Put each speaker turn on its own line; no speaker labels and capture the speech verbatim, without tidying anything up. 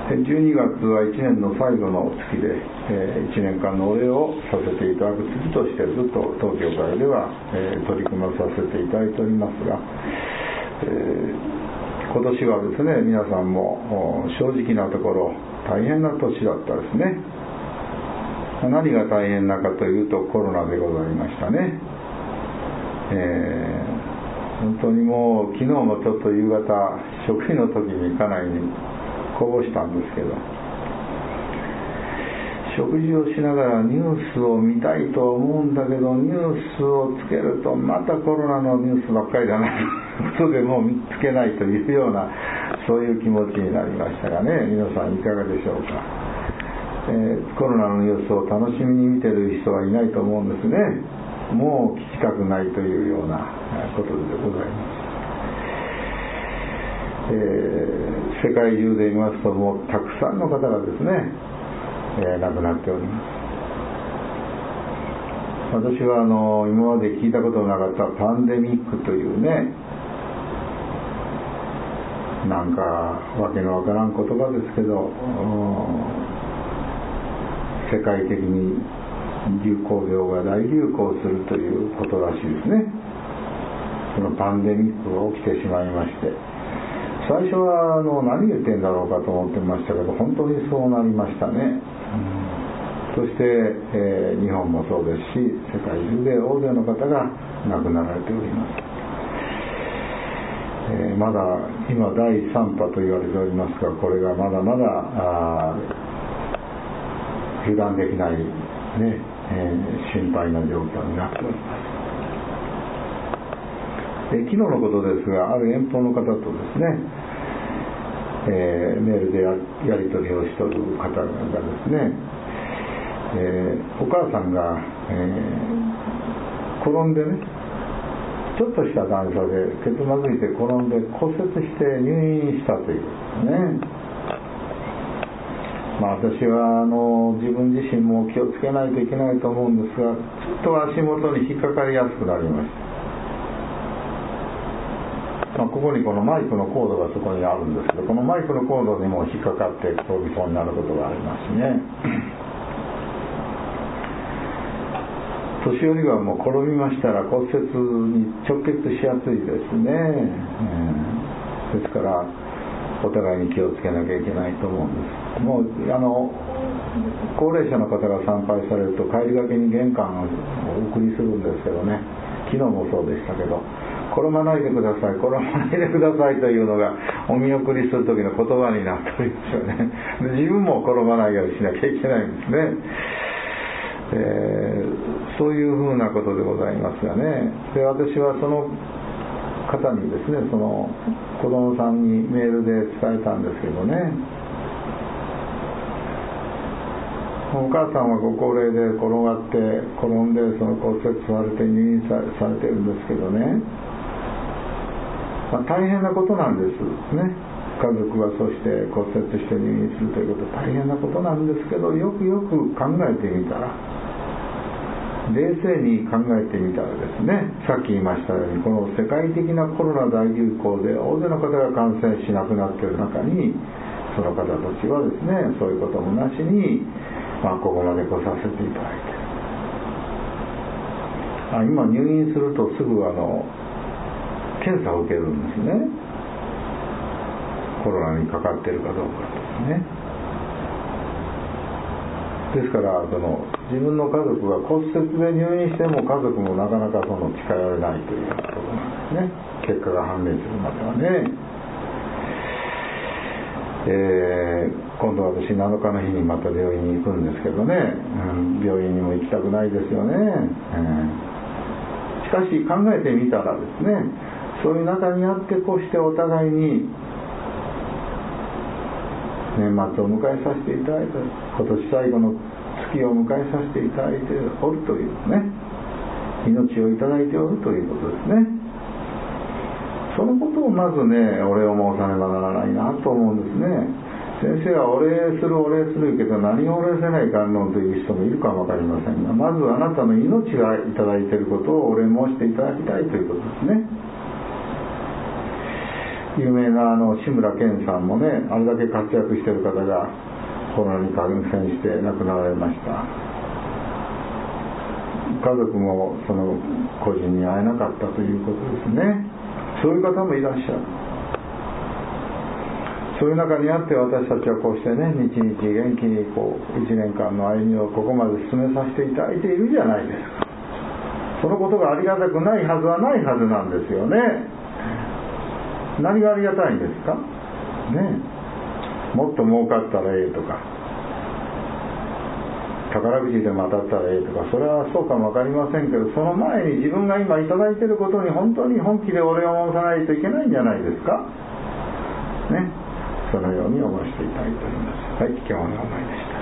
じゅうにがつはいちねんの最後の月で、えー、いちねんかんのお礼をさせていただく月としてずっと当教会では、えー、取り組まさせていただいておりますが、えー、今年はですね、皆さんも正直なところ大変な年だったですね。何が大変なかというとコロナでございましたね。えー、本当にもう昨日もちょっと夕方食事の時に家内にこぼしたんですけど、食事をしながらニュースを見たいと思うんだけど、ニュースをつけるとまたコロナのニュースばっかりだなということでもう見つけないというような、そういう気持ちになりましたがね。皆さんいかがでしょうか。えー、コロナのニュースを楽しみに見てる人はいないと思うんですね。もう聞きたくないというようなことでございます。えー、世界中で見ますともうたくさんの方がですね、えー、亡くなっております。私はあの今まで聞いたことのなかったパンデミックというね、なんかわけのわからん言葉ですけど、世界的に流行病が大流行するということらしいですね。そのパンデミックが起きてしまいまして、最初はあの何言ってんだろうかと思ってましたけど、本当にそうなりましたね。うん、そして、えー、日本もそうですし、世界中で大勢の方が亡くなられております。えー、まだ今だいさん波と言われておりますが、これがまだまだ油断できない、ねえー、心配な状況になっております。え昨日のことですが、ある遠方の方とですね、えー、メールで や, やり取りをしとる方がですね、えー、お母さんが、えー、転んでね、ちょっとした段差でけつまずいて転んで骨折して入院したということですね。まあ、私はあの自分自身も気をつけないといけないと思うんですが、ちょっと足元に引っかかりやすくなりました。まあ、ここにこのマイクのコードがそこにあるんですけど、このマイクのコードにも引っかかって転びそうになることがありますしね。年寄りはもう転びましたら骨折に直結しやすいですね。うん、ですからお互いに気をつけなきゃいけないと思うんです。もうあの高齢者の方が参拝されると帰りがけに玄関をお送りするんですけどね、昨日もそうでしたけど、転ばないでください、転ばないでくださいというのがお見送りする時の言葉になっておりますよね。で自分も転ばないようにしなきゃいけないんですね。えー、そういうふうなことでございますがね。で私はその方にですね、その子供さんにメールで伝えたんですけどね、お母さんはご高齢で転がって転んでその骨折されて入院 さ, されてるんですけどね、まあ、大変なことなんですね。家族がそして骨折して入院するということは大変なことなんですけど、よくよく考えてみたら、冷静に考えてみたらですね、さっき言いましたように、この世界的なコロナ大流行で大勢の方が感染しなくなっている中に、その方たちはですね、そういうこともなしに、まあ、ここまで来させていただいて、あ今入院するとすぐあの検査を受けるんですね。コロナにかかっているかどうかですね。ですからその自分の家族が骨折で入院しても家族もなかなかその近寄れないということなんですね。結果が判明するまではね。えー、今度私なのかの日にまた病院に行くんですけどね、うん、病院にも行きたくないですよね。うん、しかし考えてみたらですね、そういう中にあってこうしてお互いに年末を迎えさせていただいて、今年最後の月を迎えさせていただいておるというね、命をいただいておるということですね。そのことをまずね、お礼を申さねばならないなと思うんですね。先生はお礼するお礼するけど何をお礼せないかんのんという人もいるかもわかりませんが、まずあなたの命がいただいていることをお礼申していただきたいということですね。 有名なあの志村けんさんもね、あれだけ活躍している方がコロナに感染して亡くなられました。家族もその個人に会えなかったということですね。そういう方もいらっしゃる。そういう中にあって私たちはこうしてね、日々元気にこういちねんかんの歩みをここまで進めさせていただいているじゃないですか。そのことがありがたくないはずはないはずなんですよね。何がありがたいんですかね。もっと儲かったらええとか、宝くじでも当たったらええとか、それはそうかも分かりませんけど、その前に自分が今いただいていることに本当に本気でお礼を申さないといけないんじゃないですかね。そのように思わせていただいております。はい、今日の名前でした。